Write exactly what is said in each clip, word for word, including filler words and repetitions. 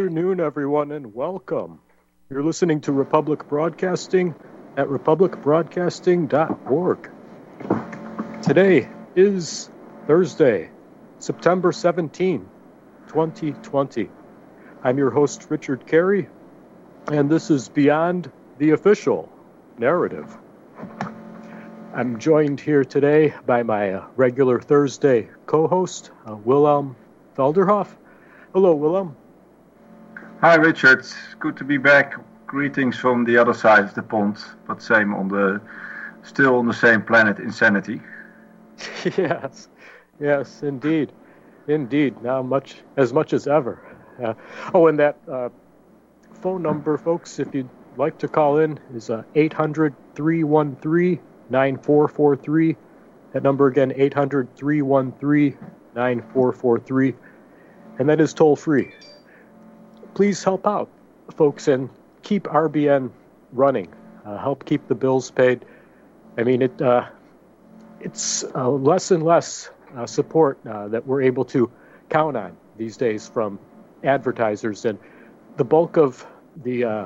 afternoon, everyone, and welcome. You're listening to Republic Broadcasting at republic broadcasting dot org. Today is Thursday, September seventeenth, twenty twenty. I'm your host, Richard Carey, and this is Beyond the Official Narrative. I'm joined here today by my uh, regular Thursday co-host, uh, Willem Felderhoff. Hello, Willem. Hi, Richard. Good to be back. Greetings from the other side of the pond, but same on the, still on the same planet, insanity. Yes, yes, indeed, indeed. Now much as much as ever. Uh, oh, and that uh, phone number, folks, if you'd like to call in, is uh, eight hundred, three one three, nine four four three. That number again, eight hundred, three one three, nine four four three, and that is toll free. Please help out, folks, and keep R B N running. Uh, help keep the bills paid. I mean, it uh, it's uh, less and less uh, support uh, that we're able to count on these days from advertisers, and the bulk of the uh,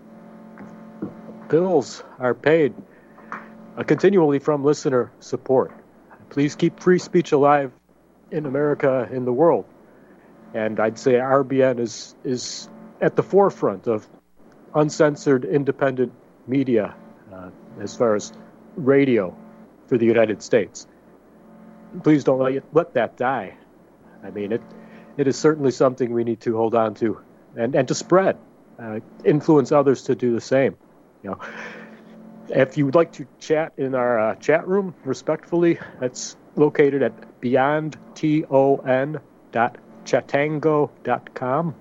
bills are paid uh, continually from listener support. Please keep free speech alive in America, in the world. And I'd say R B N is is at the forefront of uncensored, independent media uh, as far as radio for the United States. Please don't let, let that die. I mean, it it is certainly something we need to hold on to and, and to spread, uh, influence others to do the same. You know, if you would like to chat in our uh, chat room, respectfully, that's located at beyond ton dot chatango dot com.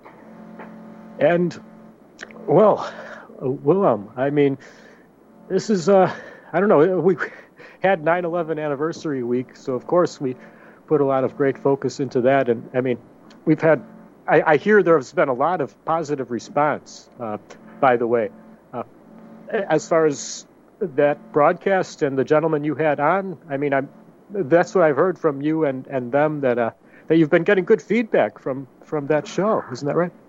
And, well, Willem, I mean, this is, uh, I don't know, we had nine eleven anniversary week, so of course we put a lot of great focus into that. And, I mean, we've had, I, I hear there has been a lot of positive response, uh, by the way. Uh, as far as that broadcast and the gentleman you had on, I mean, I'm, that's what I've heard from you and, and them, that uh, that you've been getting good feedback from, from that show. Isn't that right?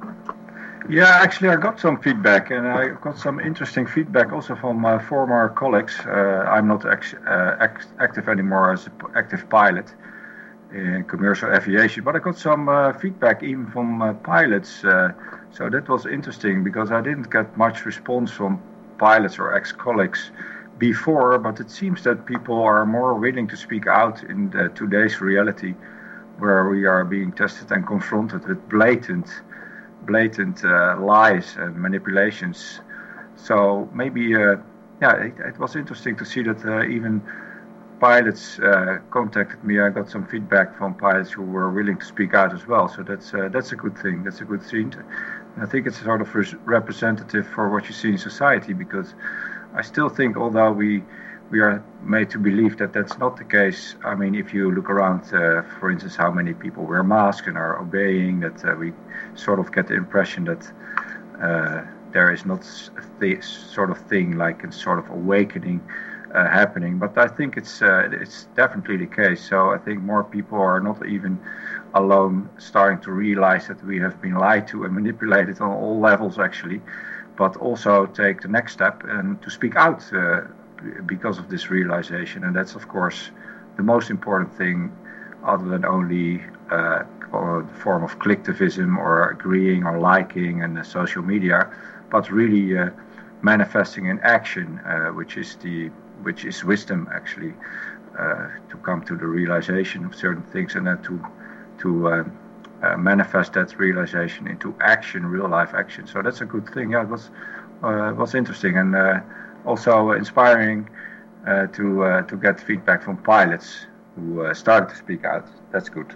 Yeah, actually, I got some feedback, and I got some interesting feedback also from my former colleagues. Uh, I'm not ex- uh, ex- active anymore as an active pilot in commercial aviation, but I got some uh, feedback even from uh, pilots. Uh, so that was interesting because I didn't get much response from pilots or ex-colleagues before, but it seems that people are more willing to speak out in the, today's reality, where we are being tested and confronted with blatant, blatant uh, lies and manipulations. So maybe, uh, yeah, it, it was interesting to see that uh, even pilots uh, contacted me. I got some feedback from pilots who were willing to speak out as well. So that's uh, that's a good thing. That's a good thing. And I think it's sort of res- representative for what you see in society, because I still think, although we we are made to believe that that's not the case. I mean, if you look around, uh, for instance, how many people wear masks and are obeying, that uh, we sort of get the impression that uh, there is not this sort of thing like a sort of awakening uh, happening. But I think it's uh, it's definitely the case. So I think more people are not even alone starting to realize that we have been lied to and manipulated on all levels, actually, but also take the next step and to speak out uh, because of this realization. And that's, of course, the most important thing, other than only uh, or the form of collectivism or agreeing or liking and uh, social media, but really uh, manifesting in action, uh, which is the which is wisdom, actually, uh, to come to the realization of certain things and then to to uh, uh, manifest that realization into action, real life action. So that's a good thing. Yeah, it was uh, was interesting and uh, also inspiring uh, to uh, to get feedback from pilots who uh, started to speak out. That's good.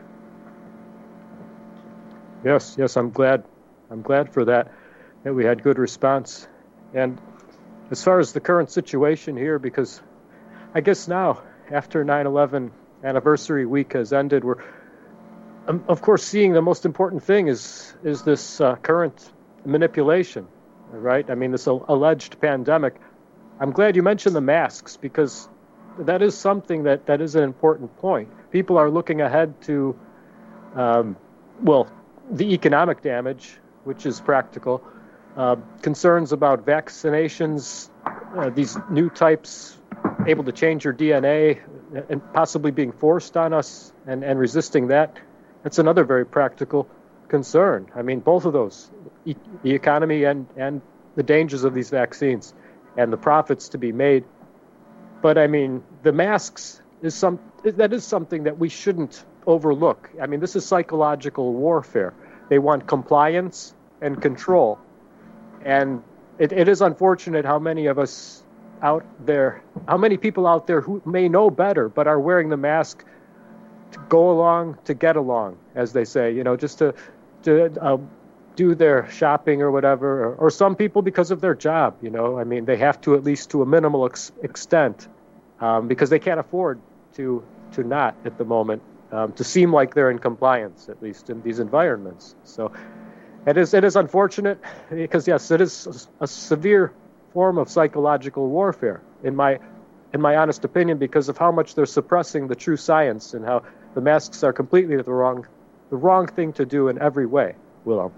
Yes, yes, I'm glad. I'm glad for that, that we had good response. And as far as the current situation here, because I guess now, after nine eleven anniversary week has ended, we're, um, of course, seeing the most important thing is is this uh, current manipulation, right? I mean, this uh, alleged pandemic. I'm glad you mentioned the masks, because that is something that, that is an important point. People are looking ahead to, um, well, the economic damage, which is practical, uh, concerns about vaccinations, uh, these new types able to change your D N A and possibly being forced on us and, and resisting that. That's another very practical concern. I mean, both of those, e- the economy and, and the dangers of these vaccines and the profits to be made. But I mean, the masks is some that is something that we shouldn't overlook. I mean, this is psychological warfare. They want compliance and control. And it, it is unfortunate how many of us out there, how many people out there who may know better but are wearing the mask to go along, to get along, as they say, you know, just to to uh, do their shopping or whatever, or, or some people because of their job, you know. I mean, they have to, at least to a minimal ex- extent, um, because they can't afford to to not at the moment, um, to seem like they're in compliance, at least in these environments. So it is it is unfortunate because, yes, it is a, a severe form of psychological warfare, in my in my honest opinion, because of how much they're suppressing the true science and how the masks are completely the wrong the wrong thing to do in every way. Willem.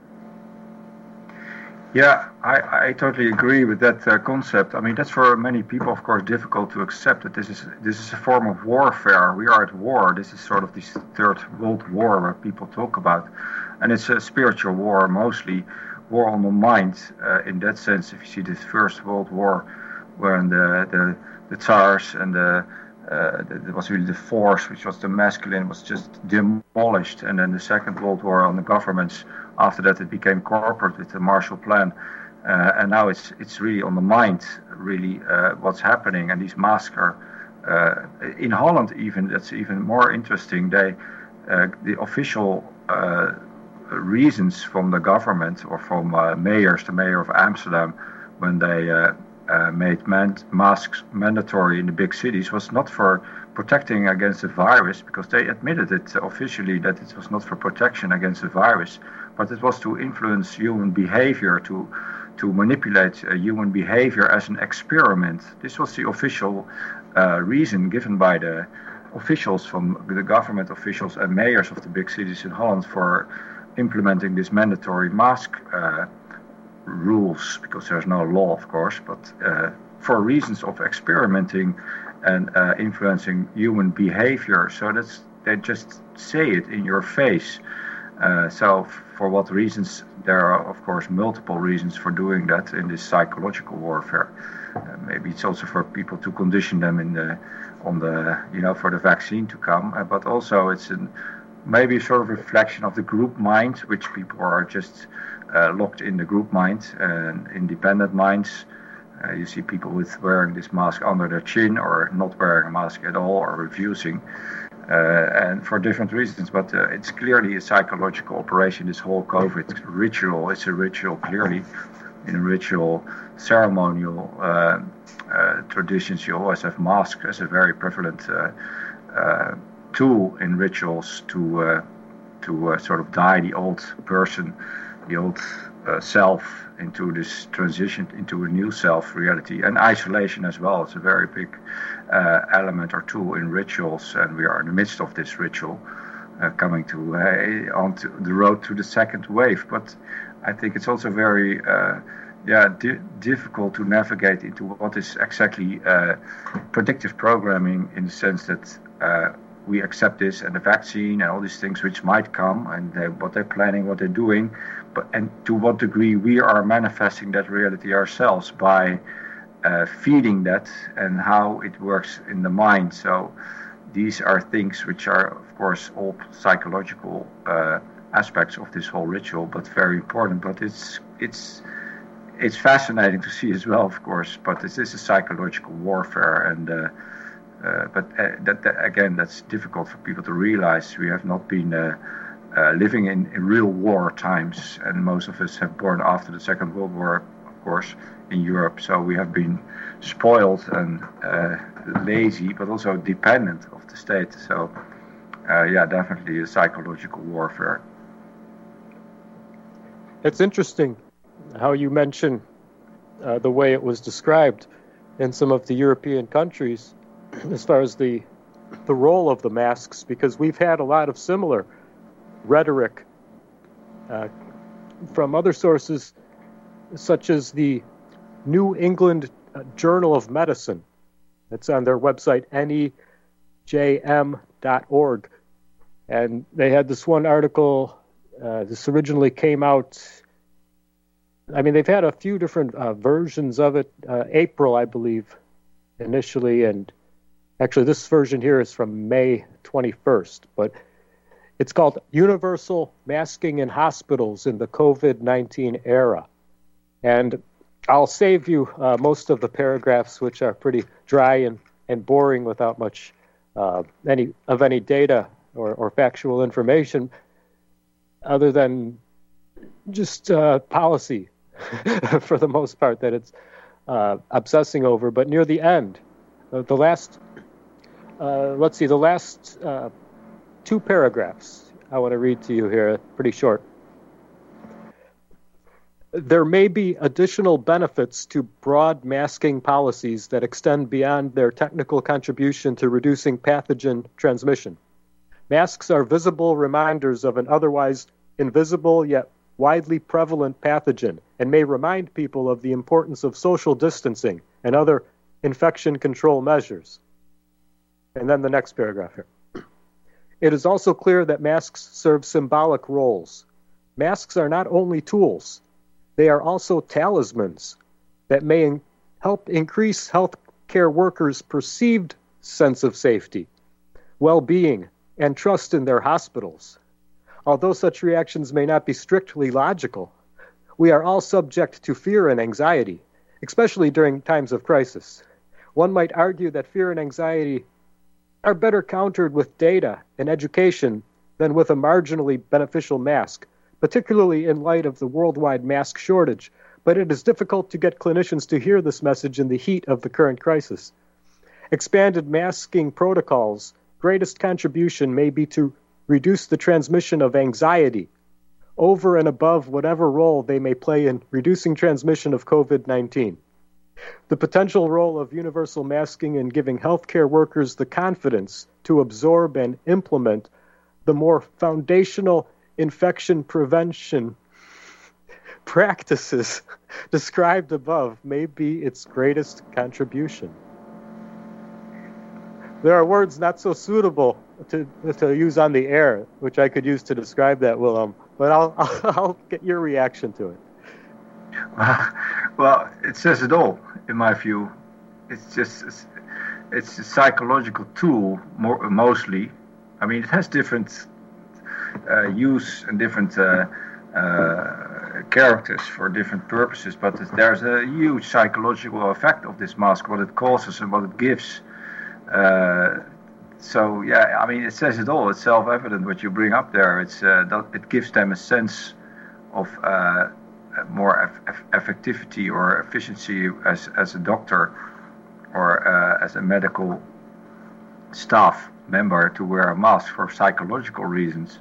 Yeah, I, I totally agree with that uh, concept. I mean, that's for many people, of course, difficult to accept that this is this is a form of warfare. We are at war. This is sort of this third world war where people talk about, and it's a spiritual war mostly, war on the mind. Uh, in that sense, if you see this First World War, when the the, the Tsars and the uh, it was really the force, which was the masculine, was just demolished, and then the Second World War on the governments. After that, it became corporate with the Marshall Plan, uh, and now it's it's really on the mind, really uh, what's happening. And these masks are uh, in Holland even. That's even more interesting. They uh, the official uh, reasons from the government or from uh, mayors, the mayor of Amsterdam, when they uh, uh, made man- masks mandatory in the big cities, was not for protecting against the virus, because they admitted it officially that it was not for protection against the virus, but it was to influence human behavior, to to manipulate uh, human behavior as an experiment. This was the official uh, reason given by the officials, from the government officials and mayors of the big cities in Holland, for implementing this mandatory mask uh, rules, because there's no law, of course, but uh, for reasons of experimenting and uh, influencing human behavior. So that's, they just say it in your face. Uh, so for what reasons? There are, of course, multiple reasons for doing that in this psychological warfare. Uh, maybe it's also for people to condition them in the, on the, you know, for the vaccine to come. Uh, but also it's an, maybe a sort of reflection of the group mind, which people are just uh, locked in the group mind and independent minds. Uh, you see people with wearing this mask under their chin, or not wearing a mask at all, or refusing. Uh, and for different reasons, but uh, it's clearly a psychological operation, this whole COVID ritual. It's a ritual, clearly, in ritual, ceremonial uh, uh, traditions. You always have masks as a very prevalent uh, uh, tool in rituals to uh, to uh, sort of die the old person, the old uh, self, into this transition into a new self reality, and isolation as well. It's a very big uh, element or tool in rituals, and we are in the midst of this ritual, uh, coming to uh, onto the road to the second wave. But I think it's also very uh, yeah di- difficult to navigate into what is exactly uh, predictive programming, in the sense that uh, we accept this and the vaccine and all these things which might come, and they, what they're planning, what they're doing, but and to what degree we are manifesting that reality ourselves by uh, feeding that, and how it works in the mind. So these are things which are, of course, all psychological uh, aspects of this whole ritual, but very important. But it's it's it's fascinating to see as well, of course. But this is a psychological warfare, and. Uh, Uh, but uh, that, that again, that's difficult for people to realize. We have not been uh, uh, living in, in real war times, and most of us have born after the Second World War, of course, in Europe. So we have been spoiled and uh, lazy, but also dependent of the state. So, uh, yeah, definitely a psychological warfare. It's interesting how you mention uh, the way it was described in some of the European countries, as far as the the role of the masks, because we've had a lot of similar rhetoric uh, from other sources, such as the New England Journal of Medicine. It's on their website, N E J M dot org. And they had this one article, uh, this originally came out, I mean, they've had a few different uh, versions of it, uh, April, I believe, initially, and actually this version here is from May twenty-first, but it's called Universal Masking in Hospitals in the COVID nineteen Era. And I'll save you uh, most of the paragraphs, which are pretty dry and, and boring without much uh, any of any data or, or factual information, other than just uh, policy for the most part that it's uh, obsessing over. But near the end, uh, the last, uh, let's see, the last uh, two paragraphs I want to read to you here, pretty short. There may be additional benefits to broad masking policies that extend beyond their technical contribution to reducing pathogen transmission. Masks are visible reminders of an otherwise invisible yet widely prevalent pathogen and may remind people of the importance of social distancing and other infection control measures. And then the next paragraph here. It is also clear that masks serve symbolic roles. Masks are not only tools, they are also talismans that may in- help increase healthcare workers' perceived sense of safety, well-being, and trust in their hospitals. Although such reactions may not be strictly logical, we are all subject to fear and anxiety, especially during times of crisis. One might argue that fear and anxiety are better countered with data and education than with a marginally beneficial mask, particularly in light of the worldwide mask shortage, but it is difficult to get clinicians to hear this message in the heat of the current crisis. Expanded masking protocols' greatest contribution may be to reduce the transmission of anxiety, over and above whatever role they may play in reducing transmission of COVID nineteen. The potential role of universal masking in giving healthcare workers the confidence to absorb and implement the more foundational infection prevention practices described above may be its greatest contribution. There are words not so suitable to to use on the air, which I could use to describe that, Willem, but I'll I'll, I'll get your reaction to it. Well, well, it says it all, in my view. It's just it's, it's a psychological tool, more mostly. I mean, it has different uh, use and different uh, uh, characters for different purposes, but there's a huge psychological effect of this mask, what it causes and what it gives. Uh, so yeah, I mean, it says it all. It's self-evident what you bring up there. It's uh, that it gives them a sense of uh, more eff- effectivity or efficiency as as a doctor or uh, as a medical staff member to wear a mask for psychological reasons.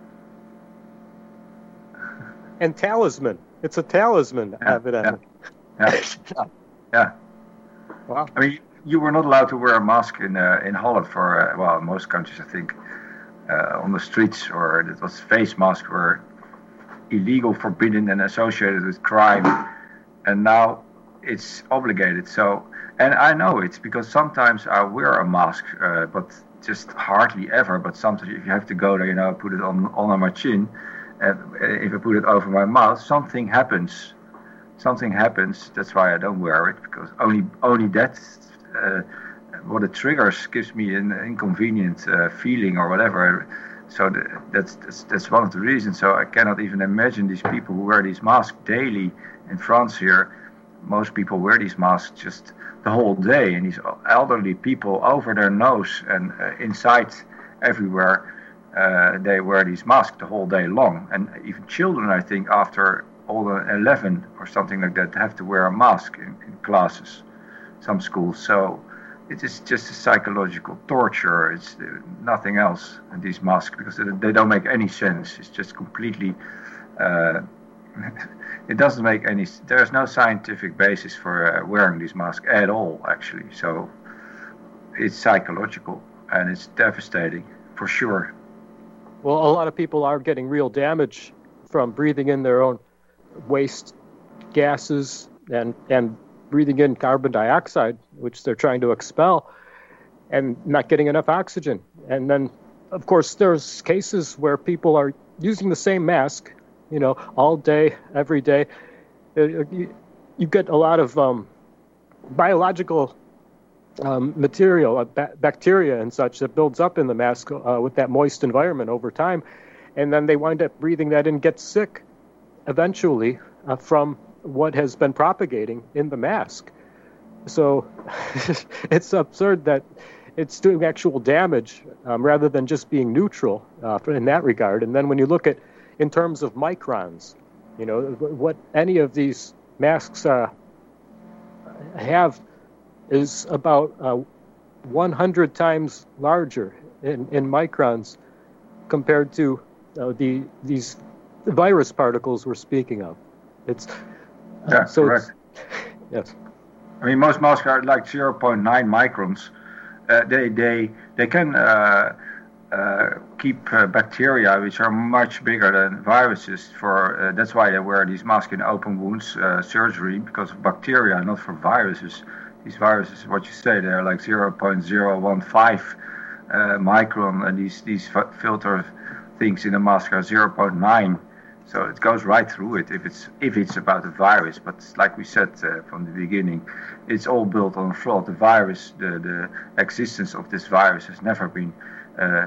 And talisman. It's a talisman, yeah, evidently. Yeah. yeah. yeah. Wow. I mean, you were not allowed to wear a mask in uh, in Holland for, uh, well, in most countries, I think, uh, on the streets, or it was face masks were illegal, forbidden, and associated with crime. And now it's obligated. So, and I know it's because sometimes I wear a mask, uh, but just hardly ever. But sometimes if you have to go there, you know, put it on, on my chin, and if I put it over my mouth, something happens. Something happens. That's why I don't wear it, because only only that. Uh, what it triggers gives me an inconvenient uh, feeling or whatever. So the, that's, that's that's one of the reasons. So I cannot even imagine these people who wear these masks daily in France here. Most people wear these masks just the whole day, and these elderly people over their nose and uh, inside everywhere, uh, they wear these masks the whole day long. And even children, I think, after all eleven or something like that, have to wear a mask in, in classes. Some schools, so it is just a psychological torture. It's uh, nothing else in these masks, because they, they don't make any sense. It's just completely. Uh, it doesn't make any. There's no scientific basis for uh, wearing these masks at all, actually. So it's psychological and it's devastating for sure. Well, a lot of people are getting real damage from breathing in their own waste gases and, and breathing in carbon dioxide, which they're trying to expel, and not getting enough oxygen. And then, of course, there's cases where people are using the same mask, you know, all day, every day. You, you get a lot of um, biological um, material, uh, ba- bacteria and such that builds up in the mask uh, with that moist environment over time. And then they wind up breathing that in, get sick eventually uh, from what has been propagating in the mask. So it's absurd that it's doing actual damage um, rather than just being neutral uh, in that regard. And then when you look at in terms of microns, you know, what any of these masks uh, have is about uh, one hundred times larger in, in microns compared to uh, the these virus particles we're speaking of. It's yeah, uh, so correct. It's, yes. I mean, most masks are like zero point nine microns. Uh, they they they can uh, uh, keep uh, bacteria, which are much bigger than viruses. For uh, that's why they wear these masks in open wounds uh, surgery, because of bacteria, not for viruses. These viruses, what you say, they're like zero point zero one five uh, micron, and these these f- filter things in the mask are zero point nine. So it goes right through it if it's if it's about a virus. But like we said uh, from the beginning, it's all built on fraud. The virus, the, the existence of this virus has never been uh,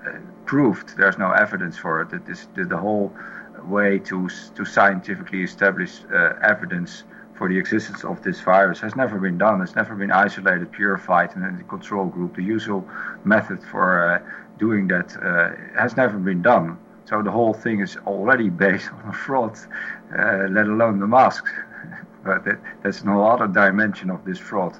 proved. There's no evidence for it. That this the, the whole way to to scientifically establish uh, evidence for the existence of this virus has never been done. It's never been isolated, purified, and in the control group. The usual method for uh, doing that uh, has never been done. So the whole thing is already based on a fraud, uh, let alone the masks. But that, that's no other dimension of this fraud.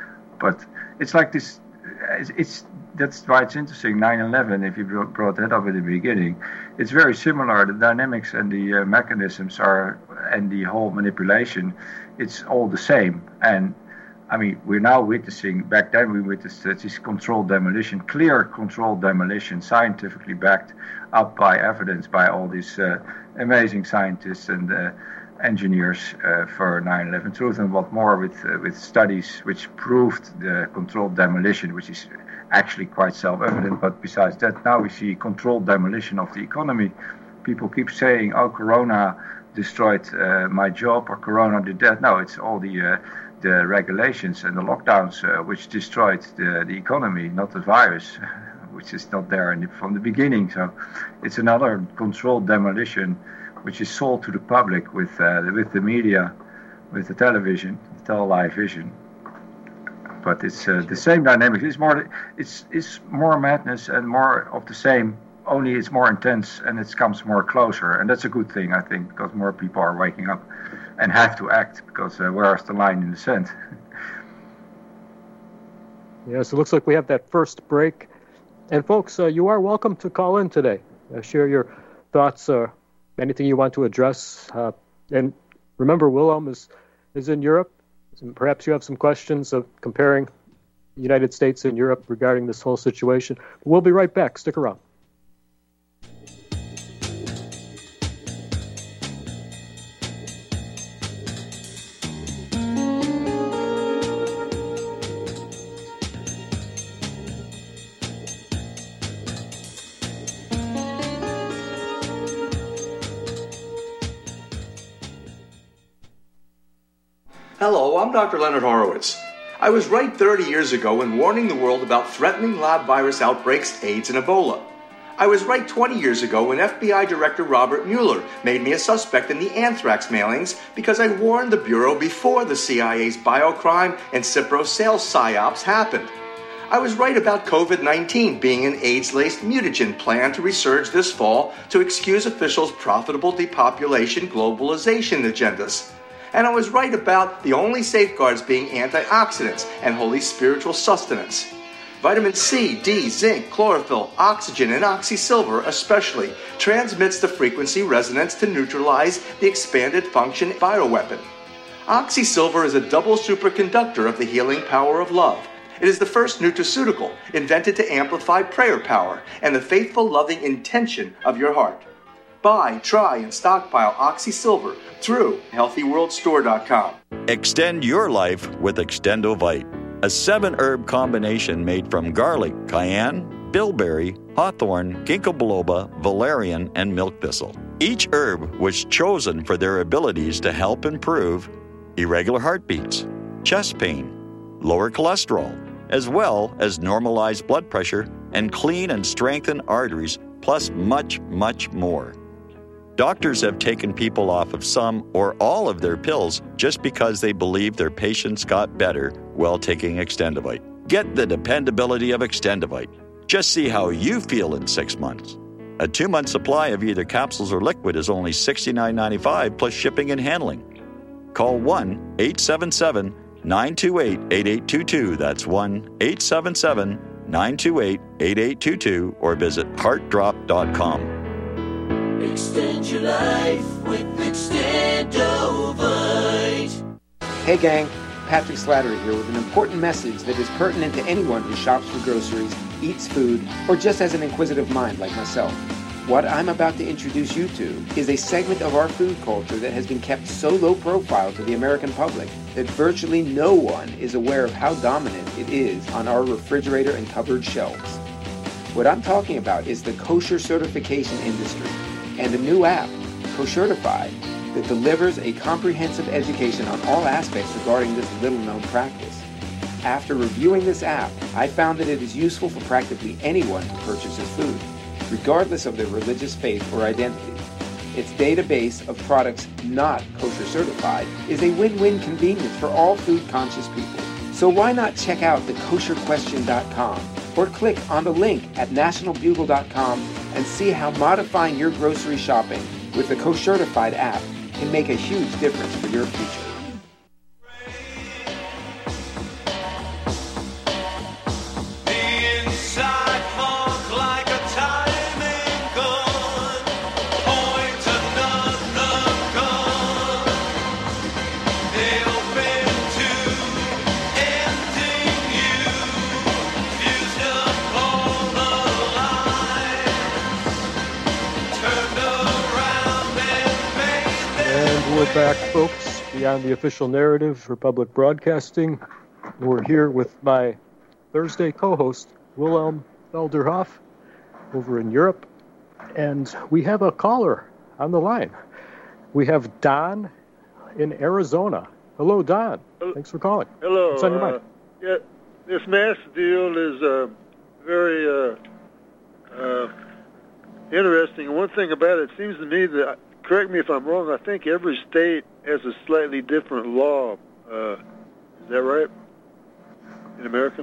But it's like this. It's, it's that's why it's interesting. nine eleven, if you brought that up at the beginning, it's very similar. The dynamics and the uh, mechanisms are, and the whole manipulation, it's all the same. And I mean, we're now witnessing, back then we witnessed this controlled demolition, clear controlled demolition, scientifically backed up by evidence by all these uh, amazing scientists and uh, engineers uh, for nine eleven Truth, and what more with uh, with studies which proved the controlled demolition, which is actually quite self-evident. But besides that, now we see controlled demolition of the economy. People keep saying, oh, Corona destroyed uh, my job, or Corona did that. No, it's all the uh, the regulations and the lockdowns uh, which destroyed the, the economy, not the virus, which is not there in the, from the beginning. So it's another controlled demolition which is sold to the public with uh, with the media, with the television, the tele-live vision. But it's uh, the same dynamic. It's more it's it's more madness and more of the same. Only it's more intense and it comes more closer, and that's a good thing, I think, because more people are waking up and have to act, because uh, where's the line in the sand? Yes, it looks like we have that first break. And folks, uh, you are welcome to call in today. Uh, share your thoughts, uh, anything you want to address. Uh, and remember, Willem is, is in Europe. And perhaps you have some questions of comparing the United States and Europe regarding this whole situation. We'll be right back. Stick around. Hello, I'm Doctor Leonard Horowitz. I was right thirty years ago in warning the world about threatening lab virus outbreaks, AIDS, and Ebola. I was right twenty years ago when F B I Director Robert Mueller made me a suspect in the anthrax mailings because I warned the Bureau before the C I A's biocrime and Cipro sales psyops happened. I was right about COVID nineteen being an AIDS-laced mutagen planned to resurge this fall to excuse officials' profitable depopulation globalization agendas. And I was right about the only safeguards being antioxidants and holy spiritual sustenance. Vitamin C, D, zinc, chlorophyll, oxygen, and oxysilver especially transmits the frequency resonance to neutralize the expanded function bioweapon. Oxysilver is a double superconductor of the healing power of love. It is the first nutraceutical invented to amplify prayer power and the faithful, loving intention of your heart. Buy, try, and stockpile Oxy Silver through healthy world store dot com. Extend your life with Extendovite, a seven-herb combination made from garlic, cayenne, bilberry, hawthorn, ginkgo biloba, valerian, and milk thistle. Each herb was chosen for their abilities to help improve irregular heartbeats, chest pain, lower cholesterol, as well as normalize blood pressure and clean and strengthen arteries, plus much, much more. Doctors have taken people off of some or all of their pills just because they believe their patients got better while taking Extendovite. Get the dependability of Extendovite. Just see how you feel in six months. A two-month supply of either capsules or liquid is only sixty-nine ninety-five plus shipping and handling. Call one eight seven seven, nine two eight, eight eight two two. That's one eight seven seven, nine two eight, eight eight two two or visit heart drop dot com. Extend your life with Extendovite. Hey gang, Patrick Slattery here with an important message that is pertinent to anyone who shops for groceries, eats food, or just has an inquisitive mind like myself. What I'm about to introduce you to is a segment of our food culture that has been kept so low profile to the American public that virtually no one is aware of how dominant it is on our refrigerator and cupboard shelves. What I'm talking about is the kosher certification industry and a new app, Koshertified, that delivers a comprehensive education on all aspects regarding this little-known practice. After reviewing this app, I found that it is useful for practically anyone who purchases food, regardless of their religious faith or identity. Its database of products not kosher certified is a win-win convenience for all food-conscious people. So why not check out the kosher question dot com or click on the link at national bugle dot com and see how modifying your grocery shopping with the Koshertified app can make a huge difference for your future. We're back, folks, beyond the official narrative for public broadcasting. We're here with my Thursday co-host, Wilhelm Felderhoff, over in Europe. And we have a caller on the line. We have Don in Arizona. Hello, Don. Hello. Thanks for calling. Hello. What's on your mind? Uh, yeah, this mask deal is uh, very uh, uh, interesting. One thing about it, it seems to me that, correct me if I'm wrong, I think every state has a slightly different law. Uh, is that right? In America?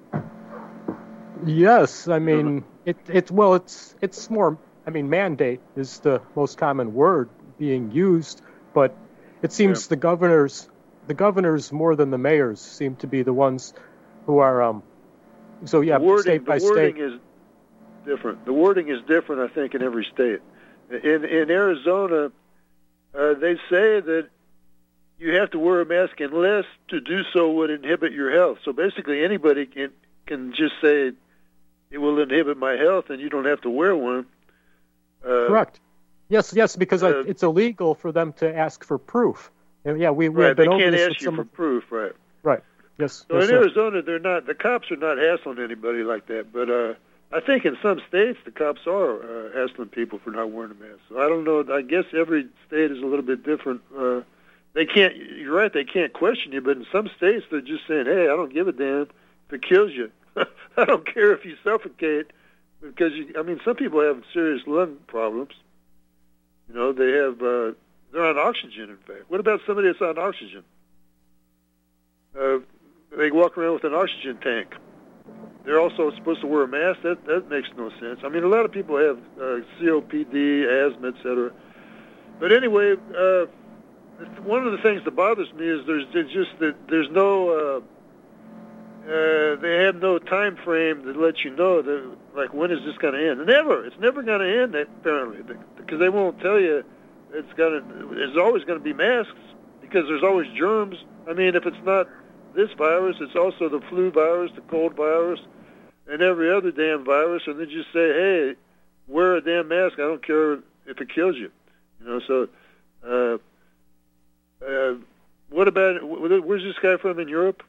Yes, I mean, it, it's, well, it's, it's more, I mean, mandate is the most common word being used, but it seems yeah. the governors, the governors more than the mayors seem to be the ones who are, um, so yeah, the wording, state by the wording state. is different. The wording is different, I think, in every state. In in Arizona, uh, they say that you have to wear a mask unless to do so would inhibit your health. So basically anybody can can just say it will inhibit my health and you don't have to wear one. Uh, Correct. Yes, yes, because uh, it's illegal for them to ask for proof. Yeah, we, we right, have been they over can't this ask with you some for of, proof, right. Right, yes. So yes, in sir. Arizona, they're not, the cops are not hassling anybody like that, but uh, I think in some states the cops are uh, hassling people for not wearing a mask. So I don't know. I guess every state is a little bit different. Uh, they can't. You're right. They can't question you, but in some states they're just saying, "Hey, I don't give a damn if it kills you. I don't care if you suffocate because you." I mean, some people have serious lung problems. You know, they have. Uh, they're on oxygen. In fact, what about somebody that's on oxygen? Uh, they walk around with an oxygen tank. They're also supposed to wear a mask. That that makes no sense. I mean, a lot of people have uh, C O P D, asthma, et cetera. But anyway, uh, one of the things that bothers me is there's just that there's no. Uh, uh, they have no time frame to let you know that, like, when is this going to end? Never. It's never going to end, apparently, because they won't tell you. It's going to. There's always going to be masks because there's always germs. I mean, if it's not this virus, it's also the flu virus, the cold virus, and every other damn virus, and they just say, hey, wear a damn mask. I don't care if if it kills you. You know, so uh, uh, what about, where's this guy from in Europe?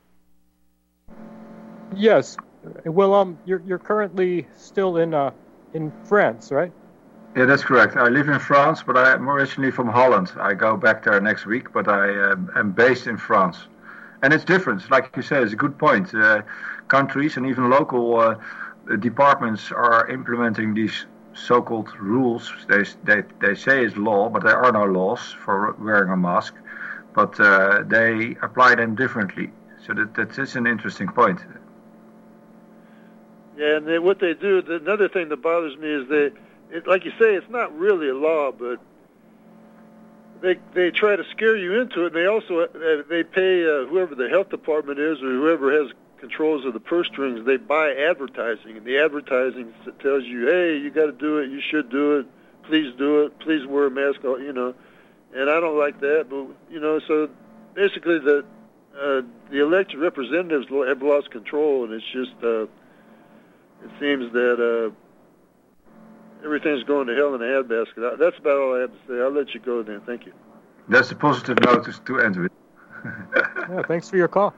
Yes. Well, um, you're you're currently still in uh in France, right? Yeah, that's correct. I live in France, but I'm originally from Holland. I go back there next week, but I uh, am based in France. And it's different. Like you say, it's a good point. Uh, countries and even local uh, departments are implementing these so-called rules. They, they, they say it's law, but there are no laws for wearing a mask. But uh, they apply them differently. So that, that is an interesting point. Yeah, and then what they do, the, another thing that bothers me is they, it, like you say, it's not really a law, but they they try to scare you into it. And they also uh, they pay uh, whoever the health department is or whoever has controls of the purse strings. They buy advertising, and the advertising tells you, "Hey, you got to do it. You should do it. Please do it. Please wear a mask." You know, and I don't like that. But you know, so basically the uh, the elected representatives have lost control, and it's just uh, it seems that. Uh, Everything's going to hell in a handbasket. That's about all I have to say. I'll let you go then. Thank you. That's a positive note to, to end with. Yeah, thanks for your call.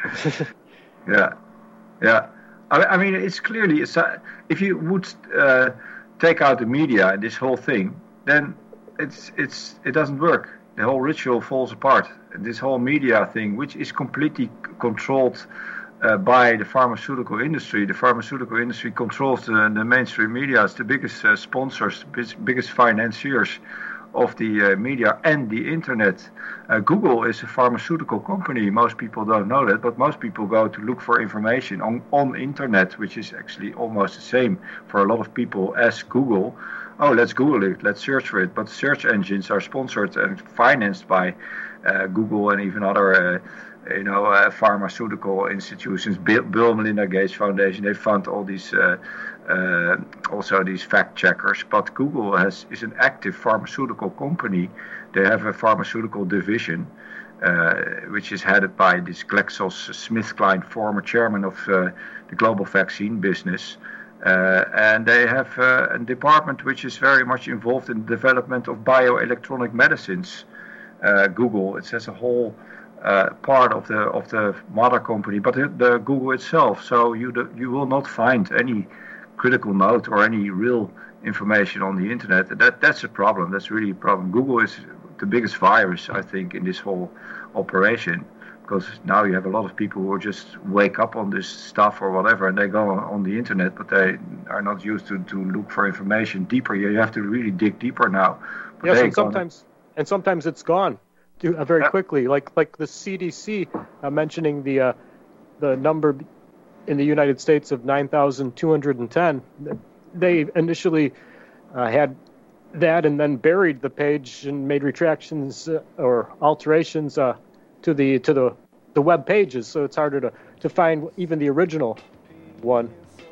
yeah, yeah. I, I mean, it's clearly, it's, uh, if you would uh, take out the media and this whole thing, then it's it's it doesn't work. The whole ritual falls apart. This whole media thing, which is completely controlled Uh, by the pharmaceutical industry. The pharmaceutical industry controls the, the mainstream media. It's the biggest uh, sponsors, biggest financiers of the uh, media and the internet. Uh, Google is a pharmaceutical company. Most people don't know that, but most people go to look for information on, on internet, which is actually almost the same for a lot of people as Google. Oh, let's Google it, let's search for it. But search engines are sponsored and financed by uh, Google and even other uh, you know, uh, pharmaceutical institutions. Bill, Bill and Melinda Gates Foundation, they fund all these, uh, uh, also these fact checkers. But Google has is an active pharmaceutical company. They have a pharmaceutical division, uh, which is headed by this GlaxoSmithKline, former chairman of uh, the global vaccine business. Uh, and they have uh, a department which is very much involved in the development of bioelectronic medicines. Uh, Google, it says a whole Uh, part of the of the mother company, but the, the Google itself. So you do, you will not find any critical note or any real information on the internet. That that's a problem. That's really a problem. Google is the biggest virus, I think, in this whole operation, because now you have a lot of people who just wake up on this stuff or whatever, and they go on the internet, but they are not used to, to look for information deeper. You have to really dig deeper now. But yes, and sometimes and sometimes it's gone. Uh, very quickly, like like the C D C uh, mentioning the uh, the number in the United States of nine thousand two hundred ten. They initially uh, had that and then buried the page and made retractions uh, or alterations uh, to the to the the web pages, so it's harder to, to find even the original one.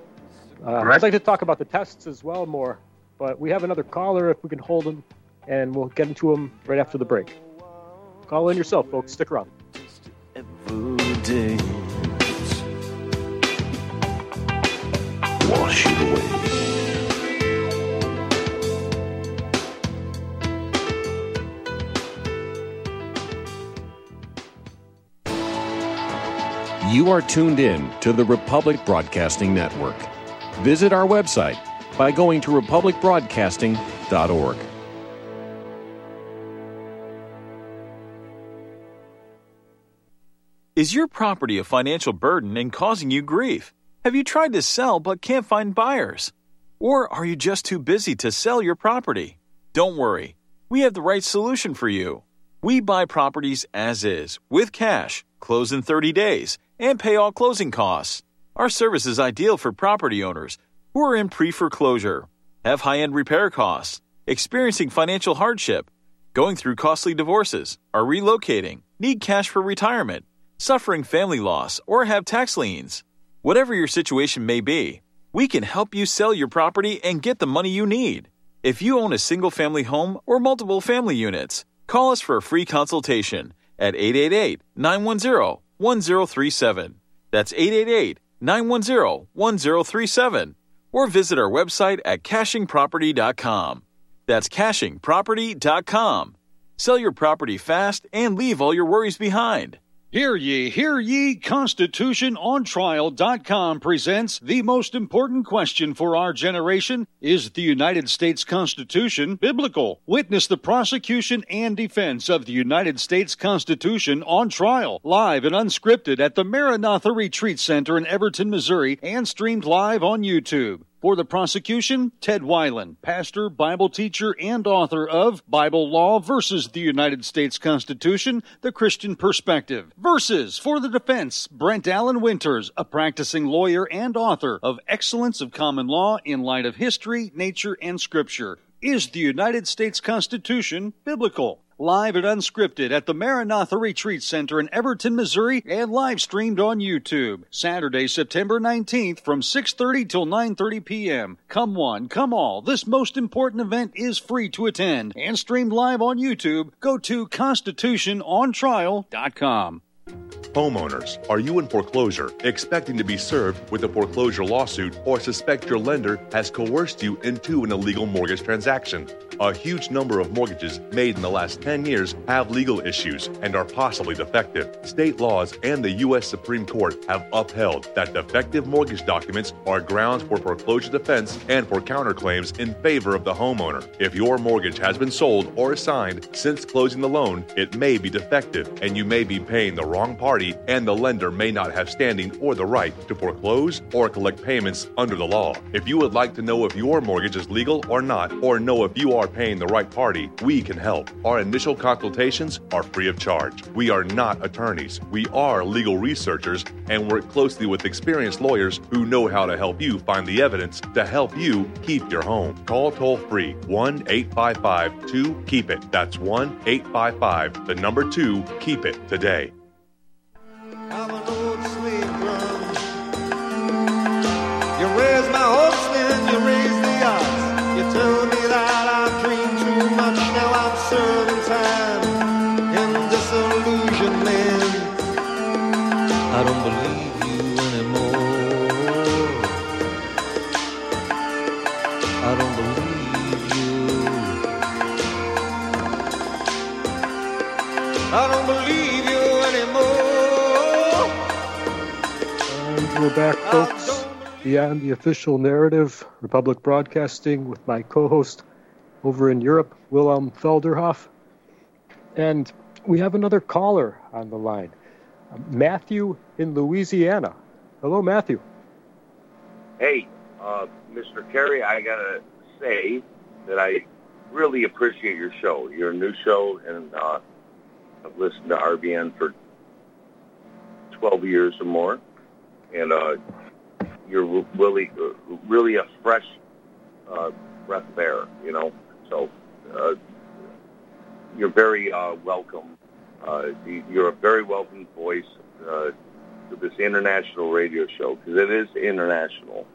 Uh, I'd like to talk about the tests as well more, but we have another caller if we can hold him, and we'll get into him right after the break. Call in yourself, folks. Stick around. Every day wash it away. You are tuned in to the Republic Broadcasting Network. Visit our website by going to republic broadcasting dot org. Is your property a financial burden and causing you grief? Have you tried to sell but can't find buyers? Or are you just too busy to sell your property? Don't worry, we have the right solution for you. We buy properties as is, with cash, close in thirty days, and pay all closing costs. Our service is ideal for property owners who are in pre-foreclosure, have high-end repair costs, experiencing financial hardship, going through costly divorces, are relocating, need cash for retirement, suffering family loss, or have tax liens. Whatever your situation may be, we can help you sell your property and get the money you need. If you own a single-family home or multiple family units, call us for a free consultation at eight eight eight, nine one zero, one zero three seven. That's eight eight eight, nine one zero, one zero three seven. Or visit our website at caching property dot com. That's caching property dot com. Sell your property fast and leave all your worries behind. Hear ye, hear ye, Constitution On Trial dot com presents the most important question for our generation. Is the United States Constitution biblical? Witness the prosecution and defense of the United States Constitution on trial, live and unscripted at the Maranatha Retreat Center in Everton, Missouri, and streamed live on YouTube. For the prosecution, Ted Weiland, pastor, Bible teacher, and author of Bible Law versus the United States Constitution, The Christian Perspective. Versus, for the defense, Brent Allen Winters, a practicing lawyer and author of Excellence of Common Law in Light of History, Nature, and Scripture. Is the United States Constitution biblical? Live and unscripted at the Maranatha Retreat Center in Everton, Missouri, and live streamed on YouTube. Saturday, September nineteenth from six thirty till nine thirty p.m. Come one, come all. This most important event is free to attend and streamed live on YouTube. Go to Constitution On Trial dot com. Homeowners, are you in foreclosure, expecting to be served with a foreclosure lawsuit, or suspect your lender has coerced you into an illegal mortgage transaction? A huge number of mortgages made in the last ten years have legal issues and are possibly defective. State laws and the U S Supreme Court have upheld that defective mortgage documents are grounds for foreclosure defense and for counterclaims in favor of the homeowner. If your mortgage has been sold or assigned since closing the loan, it may be defective and you may be paying the wrong party, and the lender may not have standing or the right to foreclose or collect payments under the law. If you would like to know if your mortgage is legal or not, or know if you are paying the right party, we can help. Our initial consultations are free of charge. We are not attorneys. We are legal researchers and work closely with experienced lawyers who know how to help you find the evidence to help you keep your home. Call toll-free one eight five five two keep it. That's one eight five five, the number two, keep it today. I'm an old slave drum. You raise my hopes, then you raise the odds. You tell me that I dream too much. Now I'm serving time in disillusionment. I don't believe you anymore. I don't believe you. I don't believe you anymore. We're back, folks. Beyond the Official Narrative, Republic Broadcasting, with my co-host over in Europe, Wilhelm Felderhoff. And we have another caller on the line, Matthew in Louisiana. Hello, Matthew. Hey, uh, Mister Kerry, I got to say that I really appreciate your show. You're a new show, and uh, I've listened to R B N for twelve years or more. And uh, you're really, really a fresh uh, breath of air, you know. So uh, you're very uh, welcome. Uh, you're a very welcome voice uh, to this international radio show, because it is international.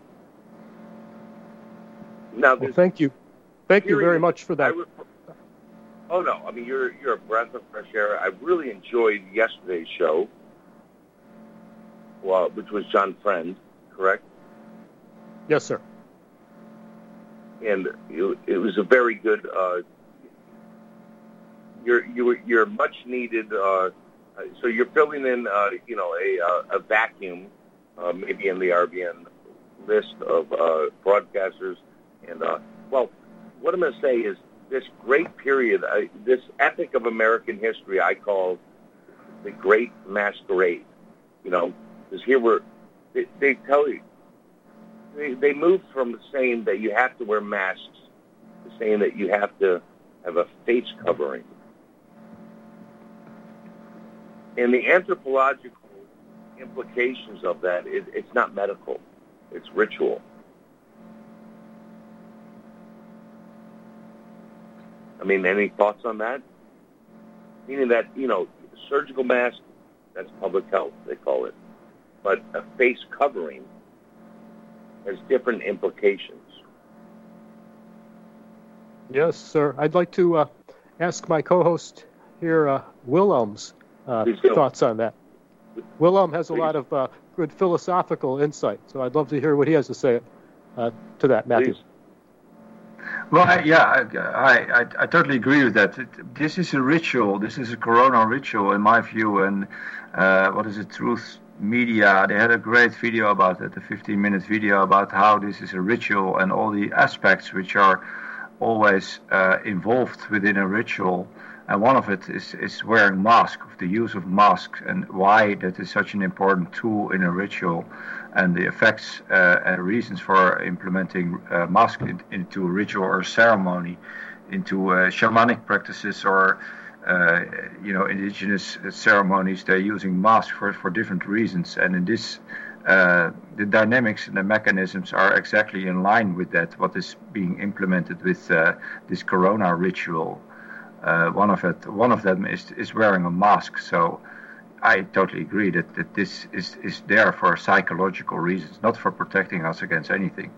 Now, well, thank you. Thank you very much for that. I, oh, no. I mean, you're, you're a breath of fresh air. I really enjoyed yesterday's show. Well, which was John Friend, correct? Yes, sir. And it, it was a very good. Uh, you're you you're much needed. Uh, so you're filling in, uh, you know, a a vacuum, uh, maybe in the R B N list of uh, broadcasters. And uh, well, what I'm going to say is this great period, uh, this epic of American history, I call the Great Masquerade. You know. Because here we're, they, they tell you, they, they moved from saying that you have to wear masks to saying that you have to have a face covering. And the anthropological implications of that, it, it's not medical, it's ritual. I mean, any thoughts on that? Meaning that, you know, surgical mask, that's public health, they call it. But a face covering has different implications. Yes, sir. I'd like to uh, ask my co-host here, uh, Wilhelm's uh, thoughts on that. Wilhelm has a Please. lot of uh, good philosophical insight, so I'd love to hear what he has to say uh, to that, Matthew. Please. Well, I, yeah, I, I I totally agree with that. It, this is a ritual. This is a Corona ritual, in my view. And uh, what is it? Truth Media. They had a great video about it, a fifteen-minute video about how this is a ritual and all the aspects which are always uh, involved within a ritual. And one of it is, is wearing masks, the use of masks, and why that is such an important tool in a ritual, and the effects uh, and reasons for implementing uh, masks in, into a ritual or ceremony, into uh, shamanic practices or uh, you know indigenous ceremonies. They're using masks for, for different reasons, and in this, uh, the dynamics and the mechanisms are exactly in line with that. What is being implemented with uh, this Corona ritual. Uh, one of it, one of them is is wearing a mask. So I totally agree that, that this is, is there for psychological reasons, not for protecting us against anything.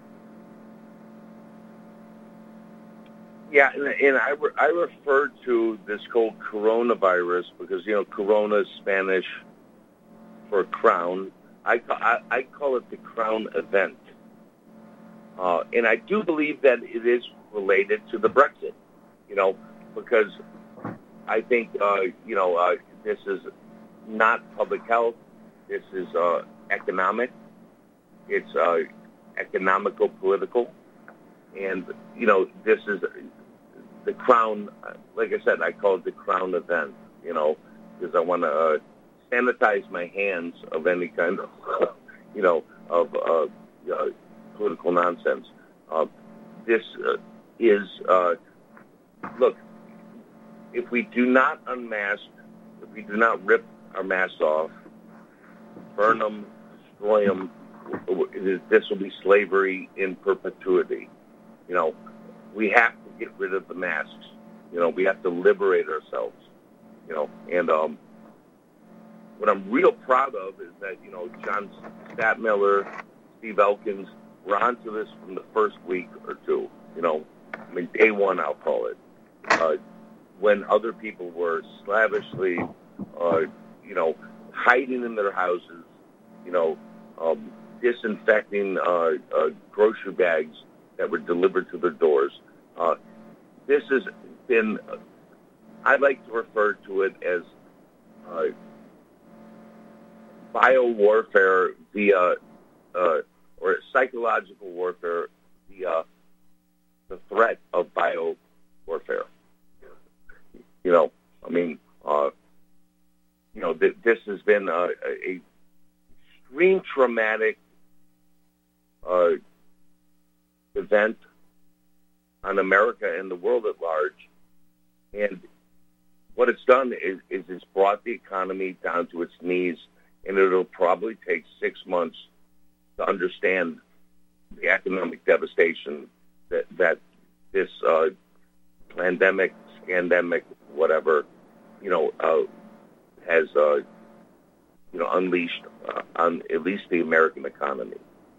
Yeah, and, and I, re- I refer to this whole coronavirus because, you know, Corona is Spanish for crown. I, I, I call it the crown event. Uh, and I do believe that it is related to the Brexit, you know, because I think, uh, you know, uh, this is not public health. This is uh, economic. It's uh, economico-political. And, you know, this is the crown, like I said, I call it the crown event, you know, because I want to uh, sanitize my hands of any kind of, you know, of uh, uh, political nonsense. Uh, this uh, is, uh, look, if we do not unmask, if we do not rip our masks off, burn them, destroy them, this will be slavery in perpetuity. You know, we have to get rid of the masks. You know, we have to liberate ourselves. You know, and um, what I'm real proud of is that, you know, John Stadtmiller, Steve Elkins were onto this from the first week or two. You know, I mean, day one, I'll call it. Uh, when other people were slavishly, uh, you know, hiding in their houses, you know, um, disinfecting uh, uh, grocery bags that were delivered to their doors. Uh, this has been, uh, I like to refer to it as uh, bio-warfare via, uh, or psychological warfare via the threat of bio-warfare. You know, I mean, uh, you know, th- this has been a, a extreme traumatic uh, event on America and the world at large. And what it's done is, is it's brought the economy down to its knees, and it'll probably take six months to understand the economic devastation that, that this uh, pandemic, scandemic, whatever, you know, uh, has, uh, you know, unleashed uh, on at least the American economy.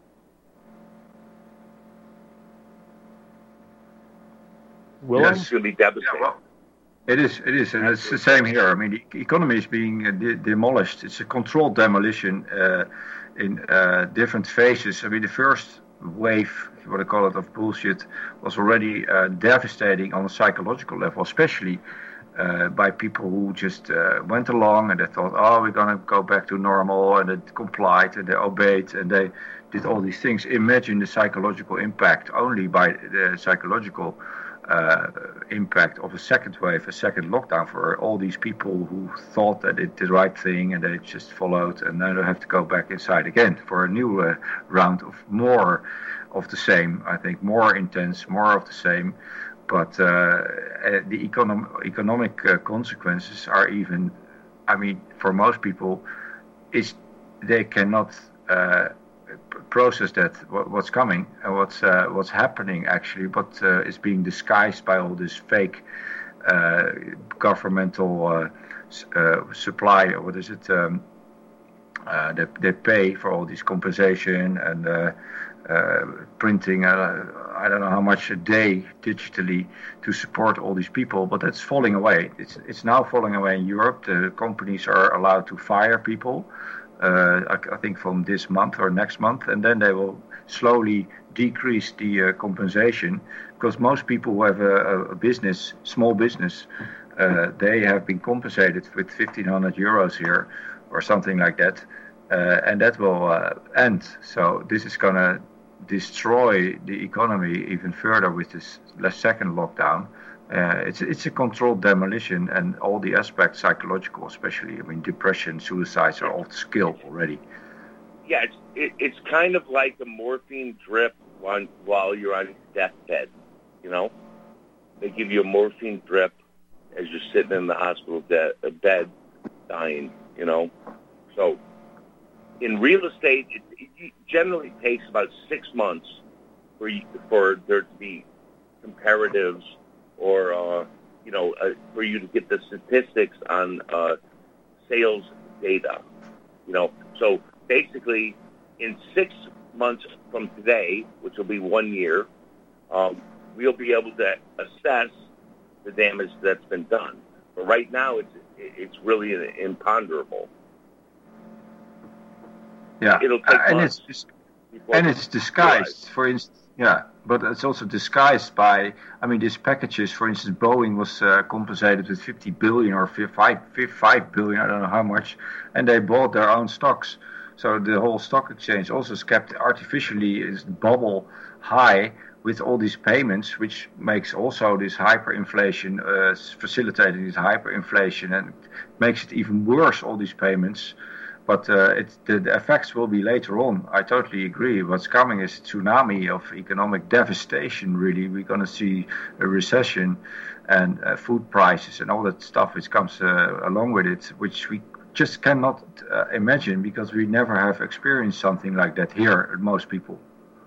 Willem? Yes. It's going to be devastating. Yeah, well, it is, it is, and it's the same here. I mean, the economy is being uh, de- demolished. It's a controlled demolition uh, in uh, different phases. I mean, the first wave, if you want to call it, of bullshit was already uh, devastating on a psychological level, especially uh, by people who just uh, went along and they thought, oh, we're going to go back to normal, and they complied and they obeyed and they did all these things. Imagine the psychological impact only by the psychological uh, impact of a second wave, a second lockdown for all these people who thought that it did the right thing and they just followed, and now they have to go back inside again for a new uh, round of more of the same. I think more intense, more of the same. But uh, the econom- economic uh, consequences are even, I mean, for most people, is they cannot uh, process that what, what's coming and what's uh, what's happening actually, but uh, is being disguised by all this fake uh, governmental uh, uh, supply, or what is it? Um, uh, they, they pay for all this compensation and uh, uh, printing. Uh, I don't know how much a day digitally to support all these people, but that's falling away. It's it's now falling away in Europe. The companies are allowed to fire people. Uh, I, I think from this month or next month, and then they will slowly decreased the uh, compensation, because most people who have a, a business, small business, uh, they have been compensated with fifteen hundred euros here or something like that, uh, and that will uh, end. So this is going to destroy the economy even further with this second lockdown. Uh, it's it's a controlled demolition, and all the aspects, psychological especially. I mean, depression, suicides are off skill already. Yeah, it's it, it's kind of like a morphine drip while while you're on your deathbed. You know, they give you a morphine drip as you're sitting in the hospital de- bed, dying. You know, so in real estate, it, it generally takes about six months for you, for there to be comparatives. Or, uh, you know, uh, for you to get the statistics on uh, sales data, you know. So basically, in six months from today, which will be one year, um, we'll be able to assess the damage that's been done. But right now, it's it's really imponderable. Yeah, it'll take uh, and months it's and it's disguised. For instance, yeah. But it's also disguised by, I mean, these packages, for instance, Boeing was uh, compensated with fifty billion or five billion, I don't know how much, and they bought their own stocks. So the whole stock exchange also is kept artificially is bubble high with all these payments, which makes also this hyperinflation, uh, facilitating this hyperinflation, and makes it even worse, all these payments. But uh, it, the, the effects will be later on. I totally agree. What's coming is a tsunami of economic devastation, really. We're going to see a recession and uh, food prices and all that stuff which comes uh, along with it, which we just cannot uh, imagine because we never have experienced something like that here, most people.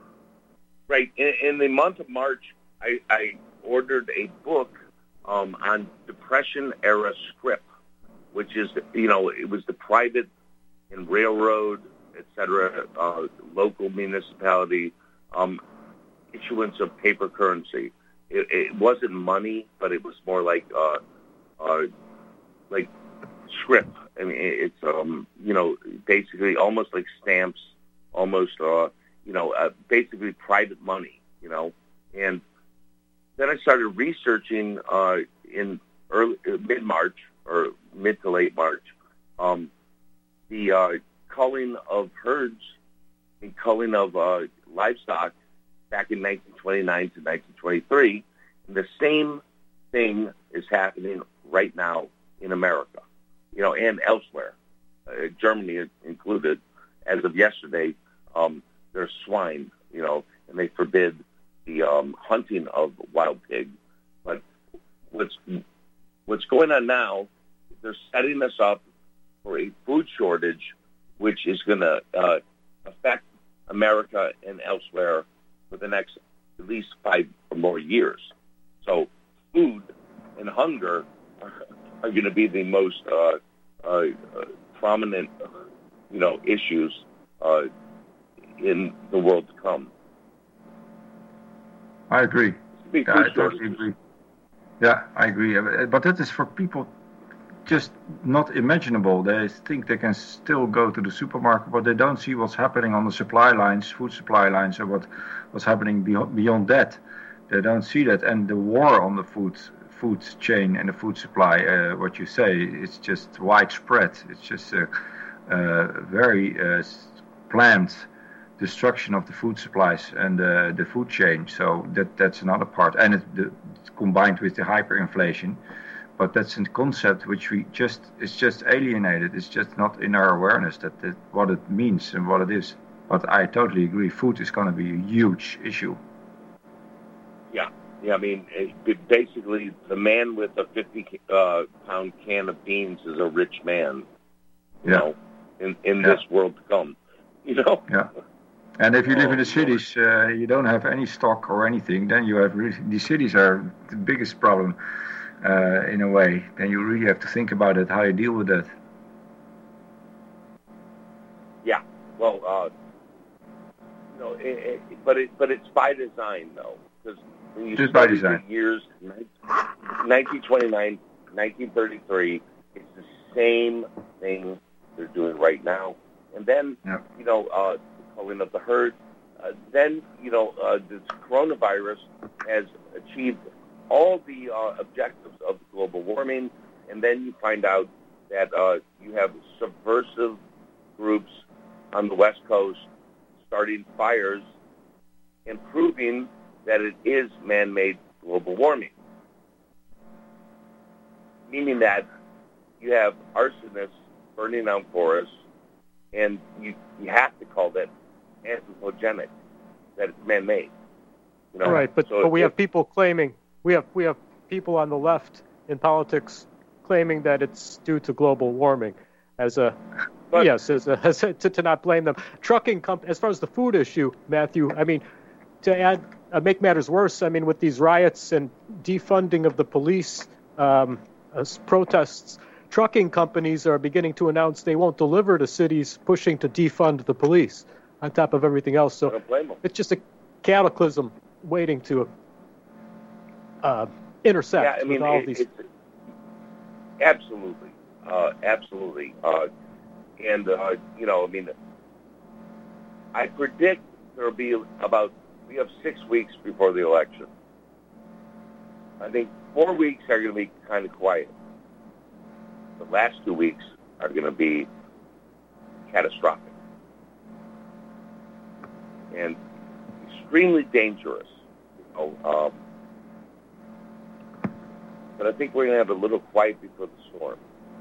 Right. In, in the month of March, I, I ordered a book um, on Depression-era script, which is, you know, it was the private and railroad, et cetera, uh, local municipality, um, issuance of paper currency. It, it wasn't money, but it was more like uh, uh, like script. I mean, it's um, you know, basically almost like stamps, almost uh, you know, uh, basically private money. You know, and then I started researching uh, in early mid March or mid to late March. Um, the uh, culling of herds and culling of uh, livestock back in nineteen twenty-nine to nineteen twenty-three. And the same thing is happening right now in America, you know, and elsewhere, uh, Germany included. As of yesterday, um, there's swine, you know, and they forbid the um, hunting of wild pig. But what's what's going on now, they're setting us up for a food shortage, which is going to uh, affect America and elsewhere for the next at least five or more years. So food and hunger are, are going to be the most uh, uh, uh, prominent, you know, issues uh, in the world to come. I agree. Yeah, I totally agree. Yeah, I agree. But that is for people just not imaginable. They think they can still go to the supermarket, but they don't see what's happening on the supply lines, food supply lines, or what what's happening beyond, beyond that. They don't see that. And the war on the food food chain and the food supply, uh, what you say, it's just widespread. It's just a, a very uh, planned destruction of the food supplies and uh, the food chain. So that that's another part. And it, the, it's combined with the hyperinflation. But that's a concept which we just, it's just alienated. It's just not in our awareness that, that what it means and what it is. But I totally agree. Food is going to be a huge issue. Yeah. Yeah, I mean, it, basically, the man with a fifty uh, pound can of beans is a rich man, you yeah. know, in, in yeah. this world to come, you know? Yeah. And if you live in the cities, uh, you don't have any stock or anything, then you have really, the cities are the biggest problem. Uh, in a way, then you really have to think about it, how you deal with that. Yeah, well, uh, you know, it, it, but it, but it's by design, though, because when you just by design. The years nineteen twenty-nine, nineteen thirty-three, it's the same thing they're doing right now. And then, yeah. you know, uh, the culling of the herd, uh, then, you know, uh, this coronavirus has achieved all the uh, objectives of global warming, and then you find out that uh, you have subversive groups on the West Coast starting fires and proving that it is man-made global warming. Meaning that you have arsonists burning down forests, and you, you have to call that anthropogenic, that it's man-made. You know? Right, but, so but we it, have people claiming, we have we have people on the left in politics claiming that it's due to global warming as a, but, yes, as a, as a, to, to not blame them. Trucking, comp- as far as the food issue, Matthew, I mean, to add, uh, make matters worse, I mean, with these riots and defunding of the police um, as protests, trucking companies are beginning to announce they won't deliver to cities pushing to defund the police on top of everything else. So it's just a cataclysm waiting to uh, intersect yeah, I mean, with all it, of these. It's, absolutely, uh, absolutely. Uh, and, uh, you know, I mean, I predict there will be about, we have six weeks before the election. I think four weeks are going to be kind of quiet. The last two weeks are going to be catastrophic and extremely dangerous. You know, um, but I think we're going to have a little quiet before the storm.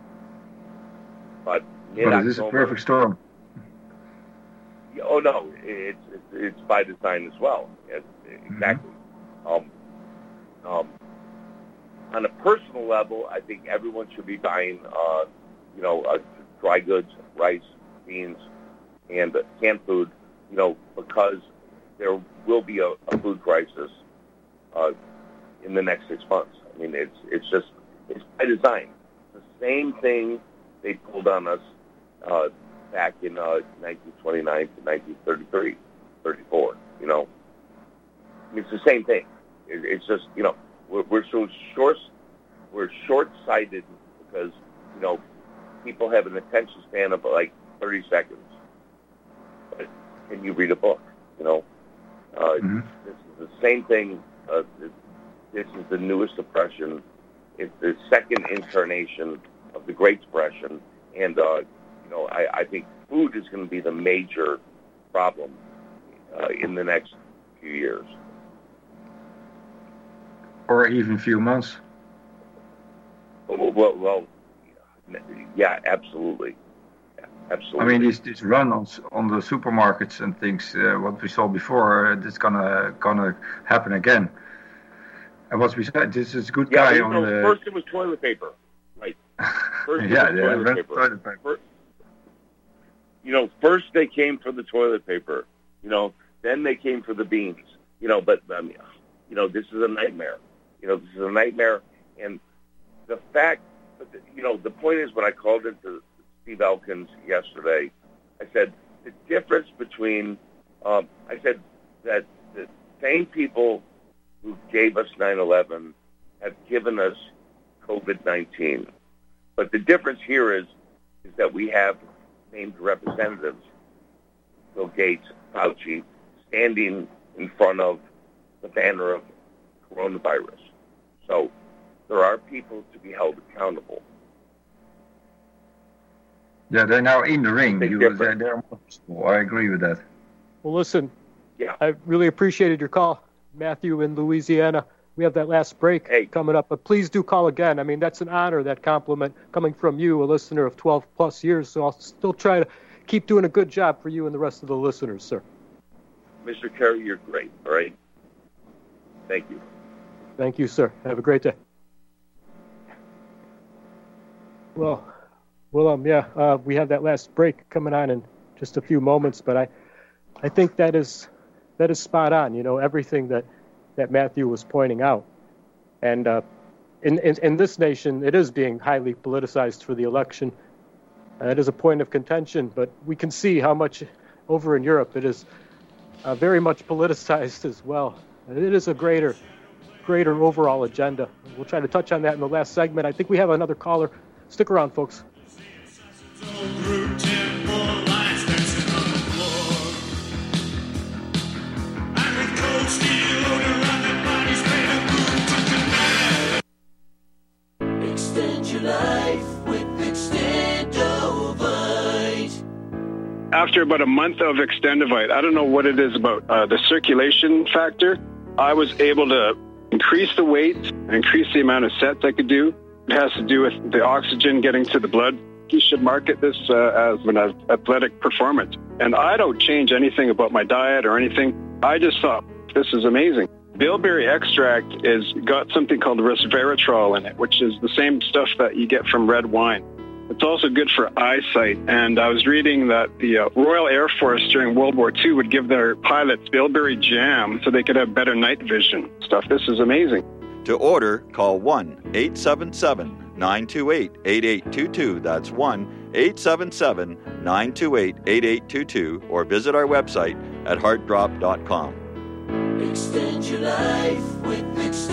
But well, this is a perfect storm. Oh no, it's it's, it's by design as well. It, exactly. Mm-hmm. Um, um, on a personal level, I think everyone should be buying, uh, you know, uh, dry goods, rice, beans, and uh, canned food. You know, because there will be a, a food crisis uh, in the next six months. I mean, it's it's just it's by design. It's the same thing they pulled on us uh, back in uh, nineteen twenty-nine to nineteen thirty-three, thirty-four. You know, I mean, it's the same thing. It, it's just, you know, we're, we're so short, we're short-sighted because, you know, people have an attention span of like thirty seconds. But can you read a book? You know, uh, mm-hmm. This is the same thing. Uh, this is the newest depression. It's the second incarnation of the Great Depression, and uh, you know, I, I think food is going to be the major problem uh, in the next few years, or even few months. Well, well, well yeah, absolutely, yeah, absolutely. I mean, this this run on on the supermarkets and things, uh, what we saw before, uh, it's gonna gonna happen again. And what we said, this is a good yeah, guy you on know, the. First, it was toilet paper, right? First, yeah, it was yeah, toilet paper. toilet paper. First, you know, first they came for the toilet paper. You know, then they came for the beans. You know, but I mean, you know, this is a nightmare. You know, this is a nightmare, and the fact, you know, the point is when I called into Steve Elkins yesterday, I said the difference between, um, I said that the same people who gave us nine eleven have given us COVID nineteen. But the difference here is is that we have named representatives, Bill Gates, Fauci, standing in front of the banner of coronavirus. So there are people to be held accountable. Yeah, they're now in the ring. You, they're, they're I agree with that. Well, listen, yeah. I really appreciated your call, Matthew, in Louisiana. We have that last break hey. coming up, but please do call again. I mean, that's an honor, that compliment coming from you, a listener of twelve plus years. So I'll still try to keep doing a good job for you and the rest of the listeners, sir. Mister Kerry, you're great. All right. Thank you. Thank you, sir. Have a great day. Well, well, um, yeah, uh, we have that last break coming on in just a few moments, but I, I think that is, that is spot on. You know, everything that, that Matthew was pointing out, and uh, in, in in this nation, it is being highly politicized for the election. Uh, it is a point of contention, but we can see how much over in Europe it is uh, very much politicized as well. And it is a greater, greater overall agenda. We'll try to touch on that in the last segment. I think we have another caller. Stick around, folks. after about a month of Extendovite, I don't know what it is about uh, the circulation factor, I was able to increase the weight, increase the amount of sets I could do. It has to do with the oxygen getting to the blood. You should market this uh, as an athletic performance. And I don't change anything about my diet or anything. I just thought, this is amazing. Bilberry extract is got something called resveratrol in it, which is the same stuff that you get from red wine. It's also good for eyesight. And I was reading that the uh, Royal Air Force during World War Two would give their pilots bilberry jam so they could have better night vision stuff. This is amazing. To order, call one eight seven seven, nine two eight, eight eight two two. That's one eight seven seven, nine two eight, eight eight two two, or visit our website at heart drop dot com. Extend your life with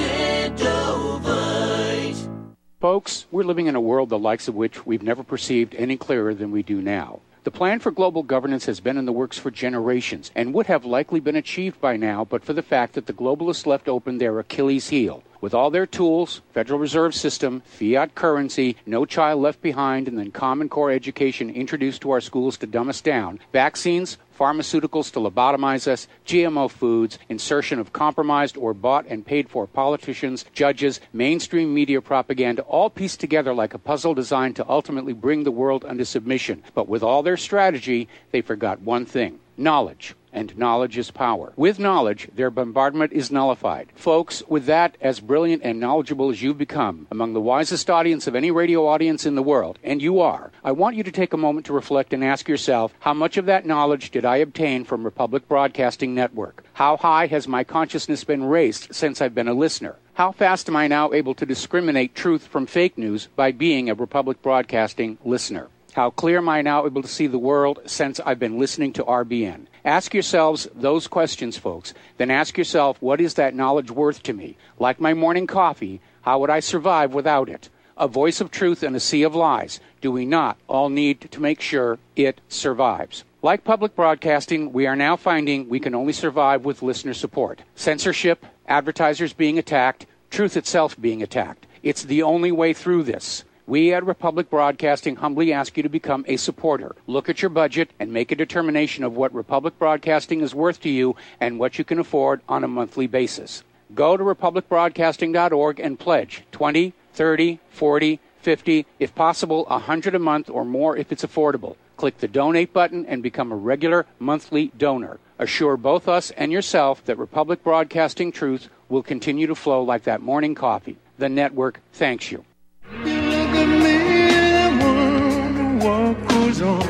Extendovite. Folks, we're living in a world the likes of which we've never perceived any clearer than we do now. The plan for global governance has been in the works for generations and would have likely been achieved by now but for the fact that the globalists left open their Achilles heel. With all their tools, Federal Reserve System, fiat currency, no child left behind, and then Common Core education introduced to our schools to dumb us down, vaccines, pharmaceuticals to lobotomize us, G M O foods, insertion of compromised or bought and paid for politicians, judges, mainstream media propaganda, all pieced together like a puzzle designed to ultimately bring the world under submission. But with all their strategy, they forgot one thing: knowledge. And knowledge is power. With knowledge, their bombardment is nullified. Folks, with that, as brilliant and knowledgeable as you've become, among the wisest audience of any radio audience in the world, and you are, I want you to take a moment to reflect and ask yourself, how much of that knowledge did I obtain from Republic Broadcasting Network? How high has my consciousness been raised since I've been a listener? How fast am I now able to discriminate truth from fake news by being a Republic Broadcasting listener? How clear am I now able to see the world since I've been listening to R B N? Ask yourselves those questions, folks. Then ask yourself, what is that knowledge worth to me? Like my morning coffee, how would I survive without it? A voice of truth in a sea of lies. Do we not all need to make sure it survives? Like public broadcasting, we are now finding we can only survive with listener support. Censorship, advertisers being attacked, truth itself being attacked. It's the only way through this. We at Republic Broadcasting humbly ask you to become a supporter. Look at your budget and make a determination of what Republic Broadcasting is worth to you and what you can afford on a monthly basis. Go to republic broadcasting dot org and pledge twenty, thirty, forty, fifty, if possible one hundred a month or more if it's affordable. Click the donate button and become a regular monthly donor. Assure both us and yourself that Republic Broadcasting truth will continue to flow like that morning coffee. The network thanks you. What goes on?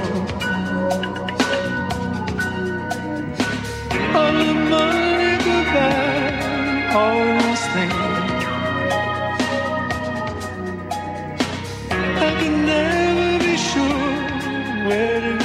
All the money goodbye, all those things I can never be sure where to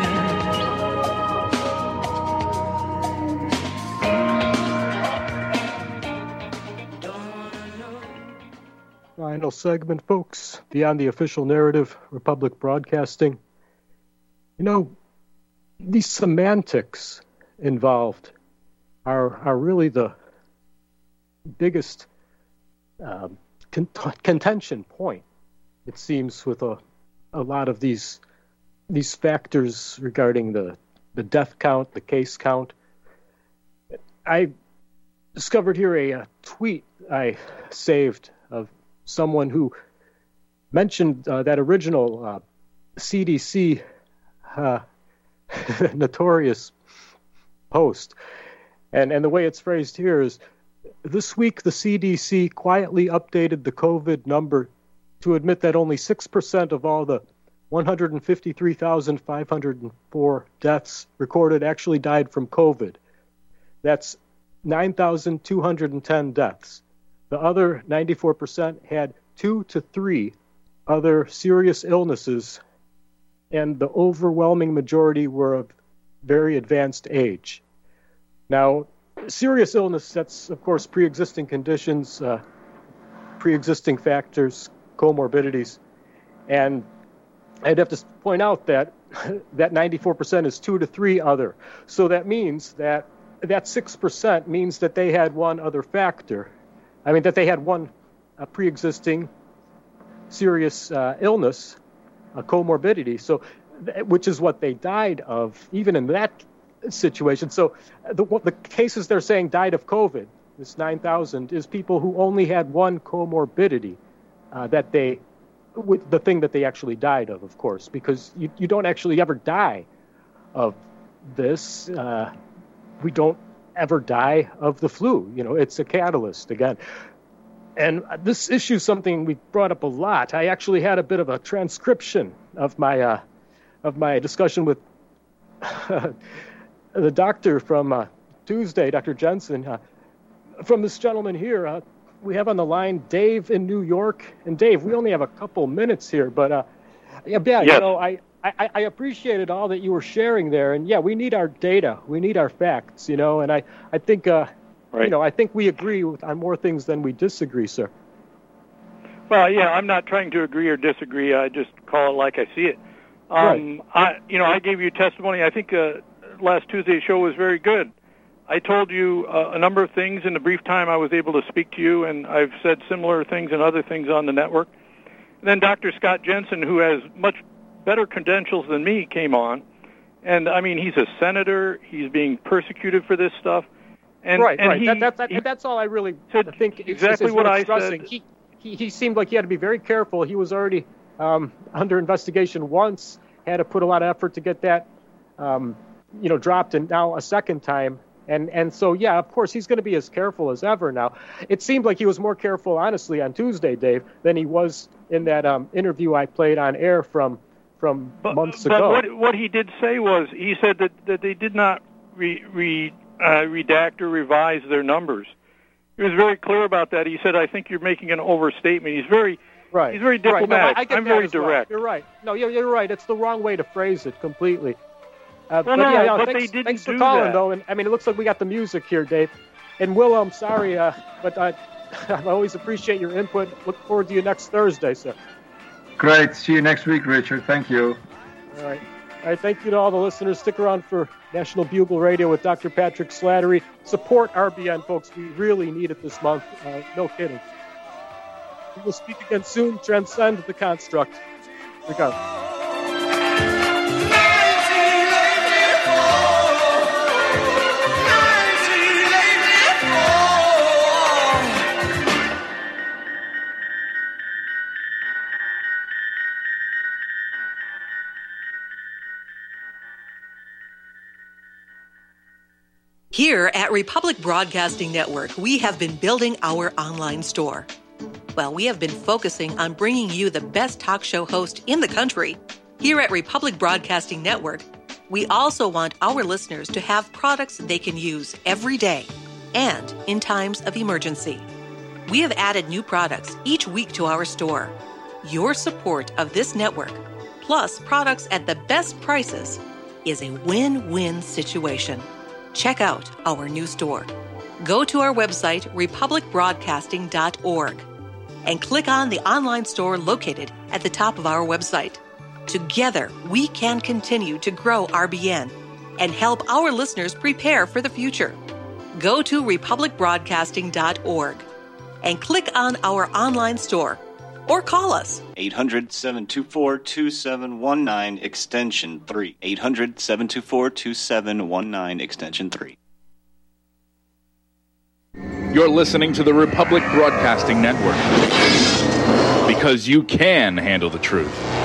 Final segment, folks. Beyond the official narrative, Republic Broadcasting. You know, these semantics involved are are really the biggest um, con- contention point, it seems, with a a lot of these these factors regarding the the death count, the case count. I discovered here a, a tweet I saved of someone who mentioned uh, that original uh, C D C uh, notorious post. And, and the way it's phrased here is, this week the C D C quietly updated the COVID number to admit that only six percent of all the one hundred fifty-three thousand five hundred four deaths recorded actually died from COVID. That's nine thousand two hundred ten deaths. The other ninety-four percent had two to three other serious illnesses, and the overwhelming majority were of very advanced age. Now, serious illness, that's, of course, pre-existing conditions, uh, pre-existing factors, comorbidities. And I'd have to point out that that ninety-four percent is two to three other. So that means that that six percent means that they had one other factor. I mean, that they had one uh, pre-existing serious uh, illness, a comorbidity. So which is what they died of, even in that situation. So the, the cases they're saying died of COVID, this nine thousand, is people who only had one comorbidity uh, that they, with the thing that they actually died of, of course, because you, you don't actually ever die of this. Uh, we don't ever die of the flu. You know, it's a catalyst again. And this issue is something we brought up a lot. I actually had a bit of a transcription of my uh, of my discussion with the doctor from uh, Tuesday, Doctor Jensen, uh, from this gentleman here. Uh, we have on the line Dave in New York. And Dave, we only have a couple minutes here, but uh, yeah, yeah yes. you know, I, I, I appreciated all that you were sharing there. And yeah, we need our data, we need our facts, you know. And I, I think, uh, right. you know, I think we agree with, on more things than we disagree, sir. Well, yeah, I'm not trying to agree or disagree. I just call it like I see it. Um, right. I, you know, I gave you testimony. I think uh, last Tuesday's show was very good. I told you uh, a number of things in the brief time I was able to speak to you, and I've said similar things and other things on the network. And then Doctor Scott Jensen, who has much better credentials than me, came on. And, I mean, he's a senator. He's being persecuted for this stuff. And, right, and right. He, that, that, that, he that's all I really said think. Exactly is, is what I said. He, he, he seemed like he had to be very careful. He was already um, under investigation once, had to put a lot of effort to get that, um, you know, dropped, and now a second time. And and so, yeah, of course, he's going to be as careful as ever now. It seemed like he was more careful, honestly, on Tuesday, Dave, than he was in that um, interview I played on air from from but, months but ago. But what, what he did say was, he said that, that they did not re, re, uh, redact or revise their numbers. He was very clear about that. He said, I think you're making an overstatement. He's very right. He's very diplomatic. Right. No, I, I get I'm that very as well. direct. You're right. No, you're, you're right. It's the wrong way to phrase it completely. Uh, well, but no, yeah, no, but thanks, they didn't thanks for do calling, that. though. And I mean, it looks like we got the music here, Dave. And Will, I'm sorry, uh, but I, I always appreciate your input. Look forward to you next Thursday, sir. Great. See you next week, Richard. Thank you. All right. All right. Thank you to all the listeners. Stick around for National Bugle Radio with Doctor Patrick Slattery. Support R B N, folks. We really need it this month. Uh, no kidding. We will speak again soon. Transcend the construct. Regardless. Here at Republic Broadcasting Network, we have been building our online store. Well, we have been focusing on bringing you the best talk show host in the country. Here at Republic Broadcasting Network, we also want our listeners to have products they can use every day and in times of emergency. We have added new products each week to our store. Your support of this network, plus products at the best prices, is a win-win situation. Check out our new store. Go to our website, republic broadcasting dot org, and click on the online store located at the top of our website. Together, we can continue to grow R B N and help our listeners prepare for the future. Go to republic broadcasting dot org and click on our online store or call us. eight hundred, seven two four, two seven one nine, extension three. eight hundred, seven two four, two seven one nine, extension three. You're listening to the Republic Broadcasting Network, because you can handle the truth.